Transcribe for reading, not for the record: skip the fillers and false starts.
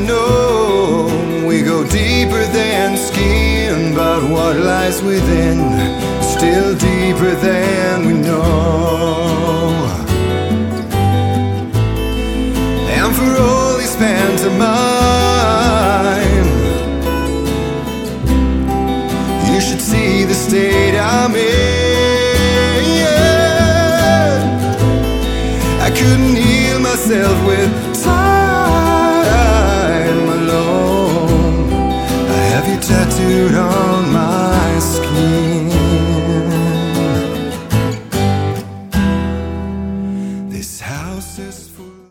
know we go deeper than skin, but what lies within is still deeper than we know. And for all these pantomime, you should see the state I'm in. I couldn't heal myself with time alone. I have you tattooed on